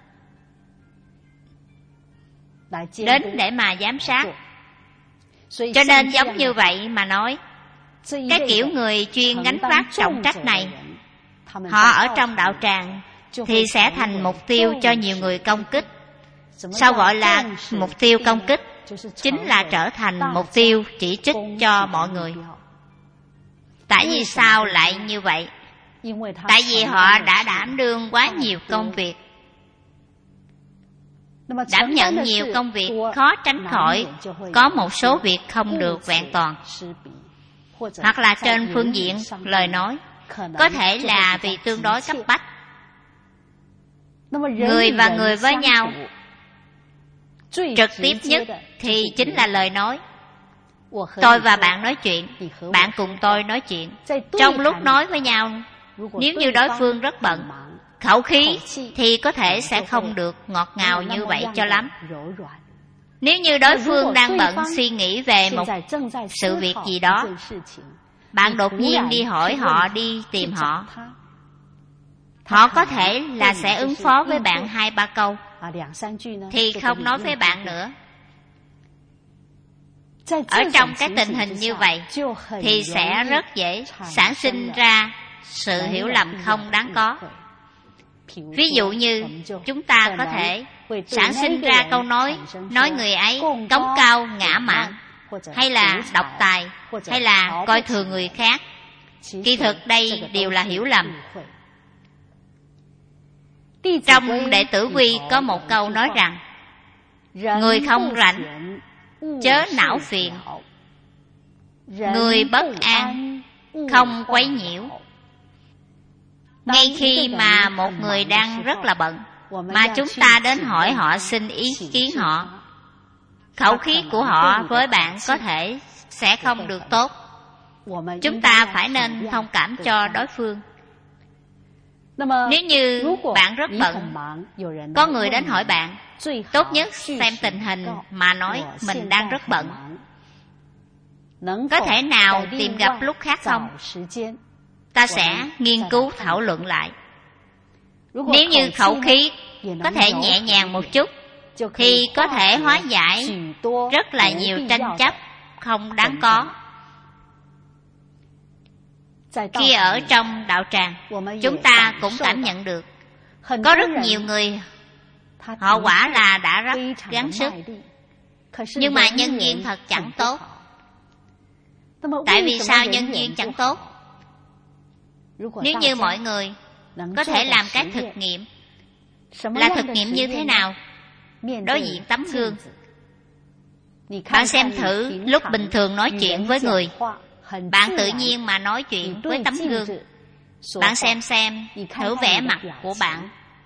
đến để mà giám sát. Cho nên giống như vậy mà nói, cái kiểu người chuyên gánh vác trọng trách này, họ ở trong đạo tràng thì sẽ thành mục tiêu cho nhiều người công kích. Sao gọi là mục tiêu công kích? Chính là trở thành mục tiêu chỉ trích cho mọi người. Tại vì sao lại như vậy? Tại vì họ đã đảm đương quá nhiều công việc. Đảm nhận nhiều công việc khó tránh khỏi có một số việc không được vẹn toàn. Hoặc là trên phương diện lời nói, có thể là vì tương đối cấp bách. Người và người với nhau, trực tiếp nhất thì chính là lời nói. Tôi và bạn nói chuyện, bạn cùng tôi nói chuyện. Trong lúc nói với nhau, nếu như đối phương rất bận, khẩu khí thì có thể sẽ không được ngọt ngào như vậy cho lắm. Nếu như đối phương đang bận suy nghĩ về một sự việc gì đó, bạn đột nhiên đi hỏi họ, đi tìm họ, họ có thể là sẽ ứng phó với bạn 2-3 câu, thì không nói với bạn nữa. Ở trong cái tình hình như vậy thì sẽ rất dễ sản sinh ra sự hiểu lầm không đáng có. Ví dụ như chúng ta có thể sản sinh ra câu nói người ấy cống cao ngã mạn, hay là độc tài, hay là coi thường người khác. Kỳ thực đây đều là hiểu lầm. Trong Đệ Tử Quy có một câu nói rằng: người không rảnh chớ não phiền, người bất an không quấy nhiễu. Ngay khi mà một người đang rất là bận, mà chúng ta đến hỏi họ, xin ý kiến họ, khẩu khí của họ với bạn có thể sẽ không được tốt. Chúng ta phải nên thông cảm cho đối phương. Nếu như bạn rất bận, có người đến hỏi bạn, tốt nhất xem tình hình mà nói mình đang rất bận, có thể nào tìm gặp lúc khác không? Ta sẽ nghiên cứu thảo luận lại. Nếu như khẩu khí có thể nhẹ nhàng một chút, thì có thể hóa giải rất là nhiều tranh chấp không đáng có. Khi ở trong đạo tràng, chúng ta cũng cảm nhận được có rất nhiều người, họ quả là đã rất gắng sức, nhưng mà nhân duyên thật chẳng tốt. Tại vì sao nhân duyên chẳng tốt? Nếu như mọi người có thể làm cái thực nghiệm, là thực nghiệm như thế nào? Đối diện tấm gương, bạn xem thử, lúc bình thường nói chuyện với người, bạn tự nhiên mà nói chuyện với tấm gương, bạn xem thử vẻ mặt của bạn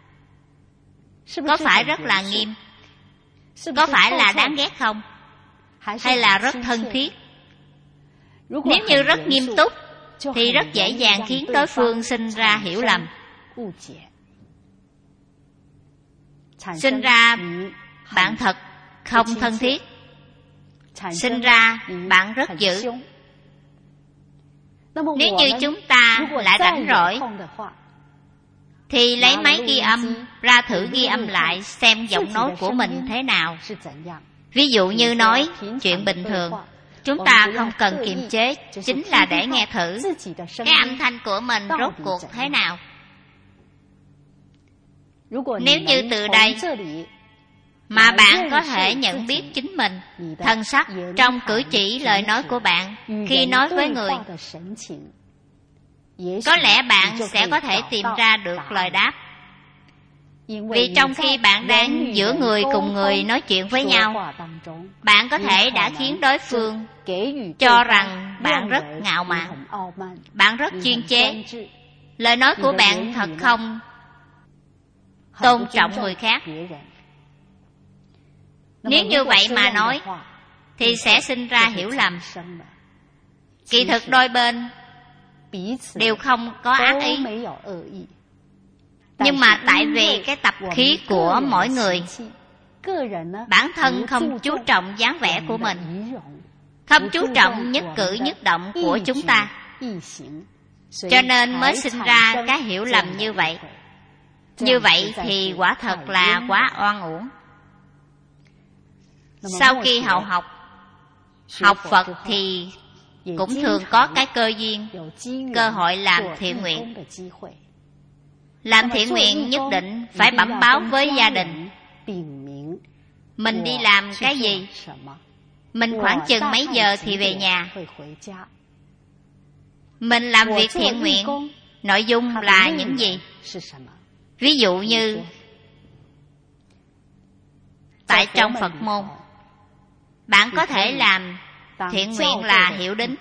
có phải rất là nghiêm, có phải là đáng ghét không, hay là rất thân thiết? Nếu như rất nghiêm túc thì rất dễ dàng khiến đối phương sinh ra hiểu lầm, sinh ra bạn thật không thân thiết, sinh ra bạn rất dữ. Nếu như chúng ta lại rảnh rỗi thì lấy máy ghi âm ra thử ghi âm lại xem giọng nói của mình thế nào. Ví dụ như nói chuyện bình thường, chúng ta không cần kiềm chế, chính là để nghe thử cái âm thanh của mình rốt cuộc thế nào. Nếu như từ đây mà bạn có thể nhận biết chính mình, thần sắc trong cử chỉ lời nói của bạn khi nói với người, có lẽ bạn sẽ có thể tìm ra được lời đáp. Vì trong khi bạn đang giữa người cùng người nói chuyện với nhau, bạn có thể đã khiến đối phương cho rằng bạn rất ngạo mạn, bạn rất chuyên chế, lời nói của bạn thật không tôn trọng người khác. Nếu như vậy mà nói thì sẽ sinh ra hiểu lầm. Kỳ thực đôi bên đều không có ác ý, nhưng mà tại vì cái tập khí của mỗi người, bản thân không chú trọng dáng vẻ của mình, không chú trọng nhất cử nhất động của chúng ta, cho nên mới sinh ra cái hiểu lầm như vậy. Như vậy thì quả thật là quá oan uổng. Sau khi học Phật thì cũng thường có cái cơ duyên, cơ hội làm thiện nguyện. Làm thiện nguyện nhất định phải bẩm báo với gia đình mình đi làm cái gì, mình khoảng chừng mấy giờ thì về nhà. Mình làm việc thiện nguyện, nội dung là những gì? Ví dụ như tại trong Phật môn, bạn có thể làm thiện nguyện là hiệu đính.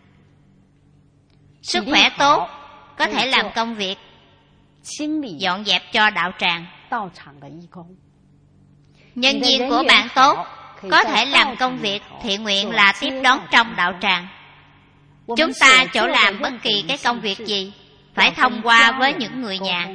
Sức khỏe tốt, có thể làm công việc dọn dẹp cho đạo tràng. Nhân viên của bạn tốt, có thể làm công việc thiện nguyện là tiếp đón trong đạo tràng. Chúng ta chỗ làm bất kỳ cái công việc gì phải thông qua với những người nhà.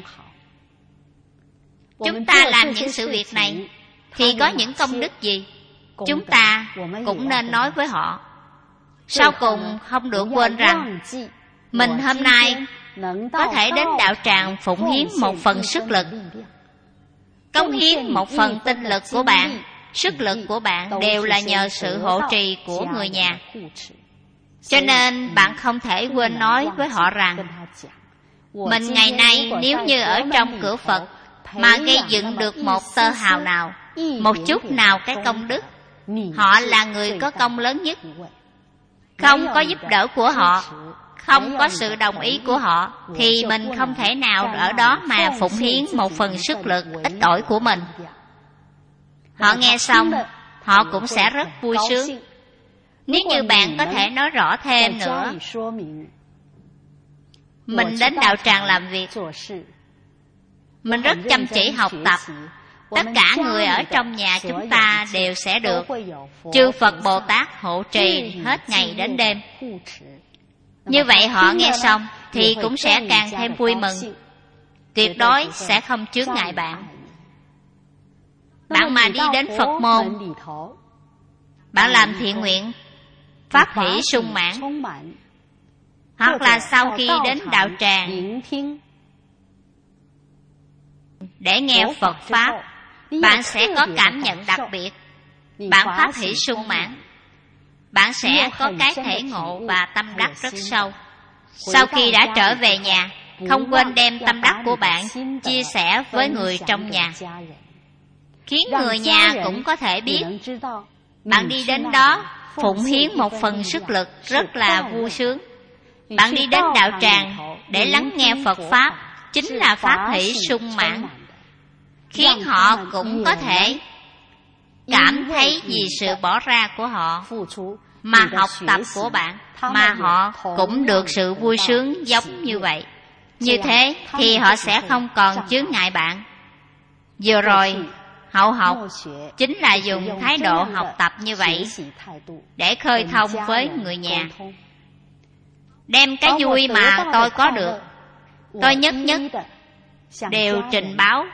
Chúng ta làm những sự việc này thì có những công đức gì, chúng ta cũng nên nói với họ. Sau cùng không được quên rằng mình hôm nay có thể đến đạo tràng phụng hiến một phần sức lực, cống hiến một phần tinh lực của bạn, sức lực của bạn đều là nhờ sự hộ trì của người nhà. Cho nên bạn không thể quên nói với họ rằng mình ngày nay nếu như ở trong cửa Phật mà gây dựng được một tơ hào nào, một chút nào cái công đức, họ là người có công lớn nhất. Không có giúp đỡ của họ, không có sự đồng ý của họ, thì mình không thể nào ở đó mà phụng hiến một phần sức lực ít ỏi của mình. Họ nghe xong, họ cũng sẽ rất vui sướng. Nếu như bạn có thể nói rõ thêm nữa, mình đến đạo tràng làm việc, mình rất chăm chỉ học tập, tất cả người ở trong nhà chúng ta đều sẽ được chư Phật Bồ Tát hộ trì hết ngày đến đêm. Như vậy họ nghe xong thì cũng sẽ càng thêm vui mừng, tuyệt đối sẽ không chướng ngại bạn. Bạn mà đi đến Phật môn, bạn làm thiện nguyện pháp hỷ sung mãn, hoặc là sau khi đến đạo tràng để nghe Phật Pháp, bạn sẽ có cảm nhận đặc biệt. Bạn pháp hỷ sung mãn, bạn sẽ có cái thể ngộ và tâm đắc rất sâu. Sau khi đã trở về nhà, không quên đem tâm đắc của bạn chia sẻ với người trong nhà, khiến người nhà cũng có thể biết bạn đi đến đó phụng hiến một phần sức lực rất là vui sướng. Bạn đi đến đạo tràng để lắng nghe Phật Pháp, chính là pháp hỷ sung mãn, khiến họ cũng có thể cảm thấy vì sự bỏ ra của họ mà học tập của bạn, mà họ cũng được sự vui sướng giống như vậy. Như thế thì họ sẽ không còn chướng ngại bạn. Vừa rồi hậu học chính là dùng thái độ học tập như vậy để khơi thông với người nhà, đem cái vui mà tôi có được, tôi nhất nhất đều trình báo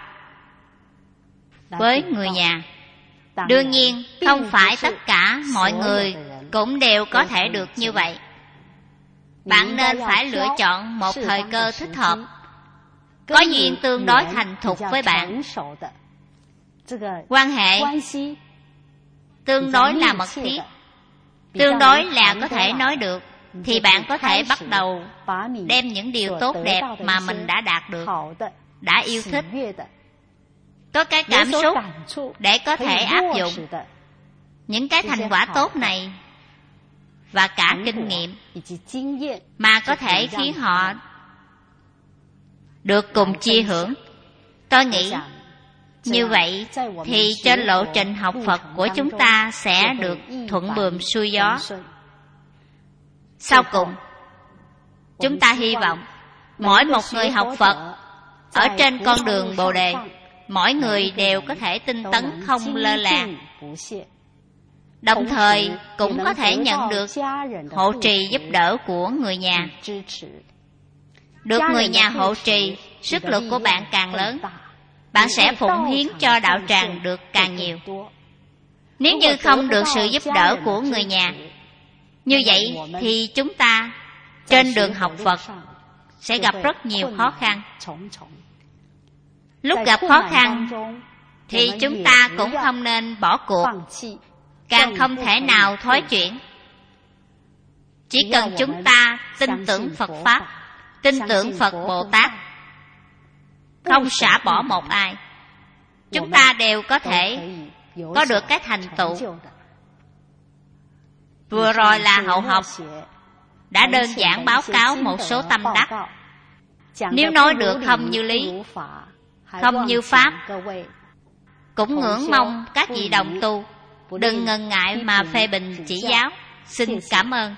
với người nhà. Đương nhiên không phải tất cả mọi người cũng đều có thể được như vậy. Bạn nên phải lựa chọn một thời cơ thích hợp, có duyên tương đối thành thục với bạn, quan hệ tương đối là mật thiết, tương đối là có thể nói được, thì bạn có thể bắt đầu đem những điều tốt đẹp mà mình đã đạt được, đã yêu thích, có cái cảm xúc để có thể áp dụng những cái thành quả tốt này và cả kinh nghiệm mà có thể khiến họ được cùng chia hưởng. Tôi nghĩ như vậy thì trên lộ trình học Phật của chúng ta sẽ được thuận buồm xuôi gió. Sau cùng, chúng ta hy vọng mỗi một người học Phật ở trên con đường Bồ Đề, mỗi người đều có thể tinh tấn không lơ là, đồng thời cũng có thể nhận được hộ trì giúp đỡ của người nhà. Được người nhà hộ trì, sức lực của bạn càng lớn, bạn sẽ phụng hiến cho đạo tràng được càng nhiều. Nếu như không được sự giúp đỡ của người nhà, như vậy thì chúng ta trên đường học Phật sẽ gặp rất nhiều khó khăn. Lúc gặp khó khăn thì chúng ta cũng không nên bỏ cuộc, càng không thể nào thoái chuyển. Chỉ cần chúng ta tin tưởng Phật Pháp, tin tưởng Phật Bồ Tát, không xả bỏ một ai, chúng ta đều có thể có được cái thành tựu. Vừa rồi là hậu học đã đơn giản báo cáo một số tâm đắc. Nếu nói được không như lý, không như pháp, cũng ngưỡng mong các vị đồng tu đừng ngần ngại mà phê bình chỉ giáo. Xin cảm ơn.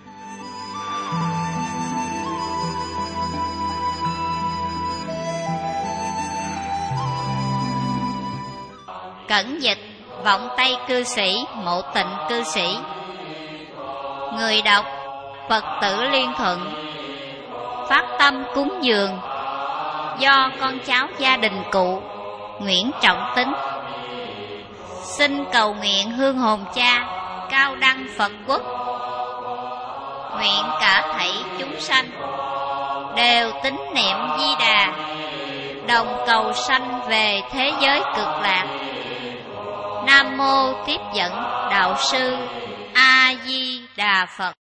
Cẩn dịch vọng Tây cư sĩ, Mộ Tịnh cư sĩ. Người đọc Phật tử Liên Thuận. Phát tâm cúng dường do con cháu gia đình cụ Nguyễn Trọng Tính. Xin cầu nguyện hương hồn cha cao đăng Phật quốc, nguyện cả thảy chúng sanh đều tín niệm Di Đà, đồng cầu sanh về thế giới cực lạc. Nam mô Tiếp Dẫn Đạo Sư A Di Đà Phật.